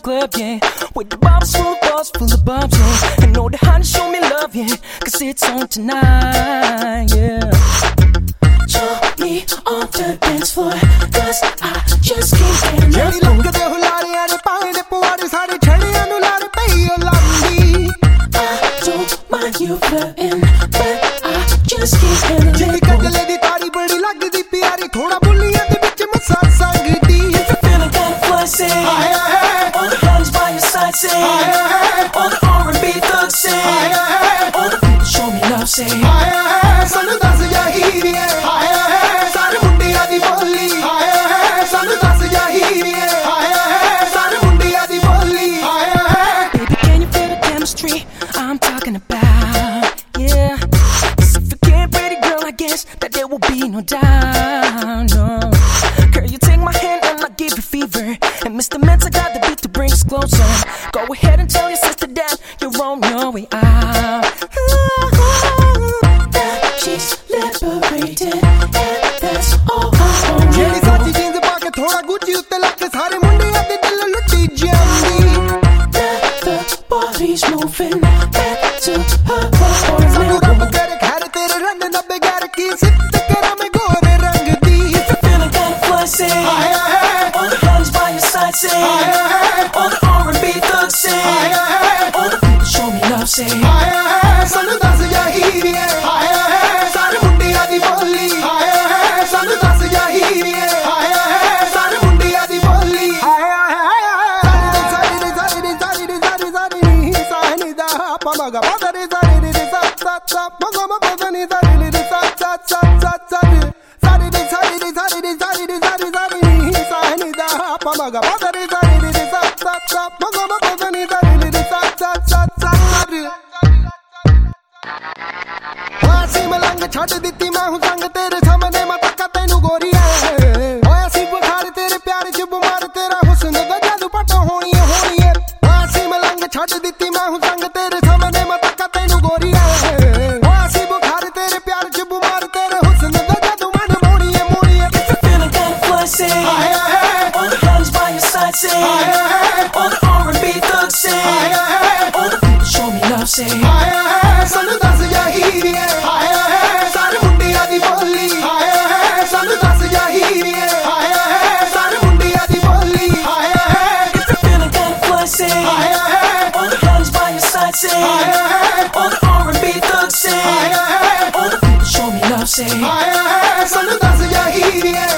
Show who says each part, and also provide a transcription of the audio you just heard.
Speaker 1: club, yeah. With the bottles full of balls, full of bumps, yeah. And know the honey show me love, yeah. Cause it's on tonight, yeah. Show me on the dance floor, cause I just can't get enough. I don't mind you flirting, but I just can't handle it. If you're feeling kinda flussy, all the honey's by your side, say all the R&B thugs, say all the people show me love, say
Speaker 2: ਸਾਨੂੰ ਦੱਸ ਜਾ ਹੀਰੀਏ ਸਾਰੇ ਮੁੰਡਿਆਂ ਦੀ ਬੋਲੀ ਸਾਨੂੰ ਦੱਸ ਜਾ ਹੀਰੀਏ ਸਾਰੇ ਮੁੰਡਿਆਂ ਦੀ ਬੋਲੀ
Speaker 1: Baby, can you feel the chemistry I'm talking about? Yeah, 'cause if you get pretty, girl, I guess that there will be no doubt, no. Girl, you take my hand and I give you fever. And Mr. Mensa got the beat to bring us closer. Go ahead and tell your sister that you're on your way out. She's liberated, and that's all I want.
Speaker 2: ਜਿਹੜੀ ਸਾਡੀ jeans ਪਾ ਕੇ ਥੋੜਾ ਗੁੱਚੀ ਉੱਤੇ ਲੱਗ ਕੇ ਸਾਰੇ ਮੁੰਡਿਆਂ ਦੇ ਦਿਲ ਲੁੱਟੀ ਜਾਂਦੀ
Speaker 1: The body's moving back to her body.
Speaker 2: ਸਾਨੂੰ ਰੱਬ ਕਰੇ ਖੈਰ ਤੇਰੇ ਰੰਗ ਨਾ ਬਗੈਰ ਕੀ ਸਿੱਤ ਕਰਾਂ ਮੈਂ ਗੋਰੇ ਰੰਗ ਦੀ
Speaker 1: If you're feeling kinda flussy, all the honey's by your side, say all the R&B thugs, say all the people show me love, say
Speaker 2: ਸਾਨੂੰ ਦੱਸ ਜਾ ਹੀਰੀਏ ਸਾਰੇ ਮੁੰਡਿਆਂ ਦੀ ਬੋਲੀ ਸਾਨੂੰ ਦੱਸ ਜਾ ਹੀਰੀਏ ਸਾਰੇ ਮੁੰਡਿਆਂ ਦੀ ਬੋਲੀ ਸਾਨੀ ਦਾ ਪਮਗਾ ਬਦਰੀ ਸਾਨੀ ਦੇ ਸੱਤ ਸੱਤ ਸੱਤ ਮਗਮ ਬਦਨੀ ਸਾਨੀ ਦੇ ਸੱਤ ਸੱਤ ਸੱਤ ਸੱਤ ਸੱਤ ਸਾਨੀ ਦੇ ਸਾਨੀ ਦੇ ਸਾਨੀ ਦੇ ਸਾਨੀ ਦੇ ਸਾਨੀ ਸਾਨੀ ਸਾਨੀ ਦਾ ਪਮਗਾ ਬਦਰੀ ਸਾਨੀ ਦੇ ਸੱਤ ਸੱਤ ਸੱਤ ਮਗਮ ਬਦਨੀ ਸਾਨੀ ਦੇ ਸੱਤ ਸੱਤ ਸੱਤ ਸੱਤ ਅਸੀਂ ਮਲੰਗ ਛੱਡ ਦਿੱਤੀ ਮੈਂ ਹੂੰ ਸੰਗ ਤੇਰੇ ਸਾਹਮਣੇ ਮੈਂ ਤੱਕਾਂ ਤੈਨੂੰ ਗੋਰੀਏ ਓਏ ਅਸੀਂ ਬੁਖਾਰ ਤੇਰੇ ਪਿਆਰ ਚ ਬਿਮਾਰ ਤੇਰਾ ਹੁਸਨ ਦਾ ਜਾਦੂ ਪਟਾ ਹੋਣੀ ਏ ਅਸੀਂ ਮਲੰਗ ਛੱਡ ਦਿੱਤੀ ਮੈਂ ਹੂੰ ਸੰਗ ਤੇਰੇ ਸਾਹਮਣੇ ਮੈਂ ਤੱਕਾਂ ਤੈਨੂੰ ਗੋਰੀਏ ਓਏ ਅਸੀਂ ਬੁਖਾਰ ਤੇਰੇ ਪਿਆਰ ਚ ਬਿਮਾਰ ਤੇਰੇ ਹੁਸਨ ਦਾ ਜਾਦੂ ਮਨ ਮੋੜੀਏ
Speaker 1: If you're feeling kinda flussy, all the honey's by your side, say all the R&B thugs, say all the people show me love, say
Speaker 2: ਸਾਨੂੰ ਦੱਸ ਜਾ ਹੀਰੀਏ ਸਾਰੇ ਮੁੰਡਿਆਂ ਦੀ ਬੋਲੀ ਸਾਨੂੰ ਦੱਸ ਜਾ ਹੀਰੀਏ ਸਾਰੇ ਮੁੰਡਿਆਂ ਦੀ ਬੋਲੀ
Speaker 1: If you're feeling kinda flussy, all the honey's by your side, say all the R&B thugs, say all the people show me love, say
Speaker 2: ਸਾਨੂੰ ਦੱਸ ਜਾ ਹੀਰੀਏ